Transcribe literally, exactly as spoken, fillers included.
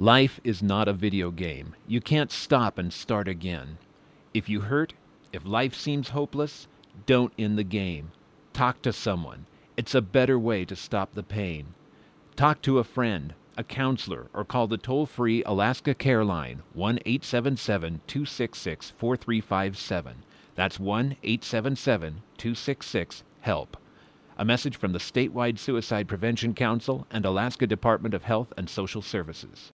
Life is not a video game. You can't stop and start again. If you hurt, if life seems hopeless, don't end the game. Talk to someone. It's a better way to stop the pain. Talk to a friend, a counselor, or call the toll-free Alaska Care Line, one eight seven seven, two six six, four three five seven. That's one eight seven seven, two six six, HELP. A message from the Statewide Suicide Prevention Council and Alaska Department of Health and Social Services.